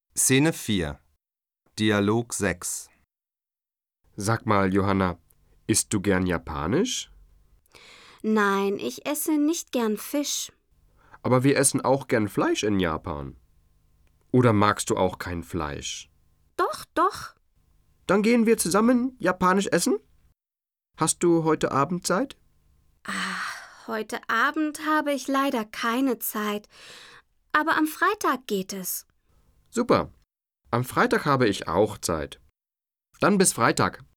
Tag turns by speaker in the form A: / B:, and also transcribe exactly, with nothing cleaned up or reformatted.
A: Szene vier. Dialog sechs.
B: Sag mal, Johanna, isst du gern japanisch?
C: Nein, ich esse nicht gern Fisch.
B: Aber wir essen auch gern Fleisch in Japan. Oder magst du auch kein Fleisch?
C: Doch, doch.
B: Dann gehen wir zusammen japanisch essen? Hast du heute Abend Zeit?
C: Ah, heute Abend habe ich leider keine Zeit. Aber am Freitag geht es.
B: Super. Am Freitag habe ich auch Zeit. Dann bis Freitag.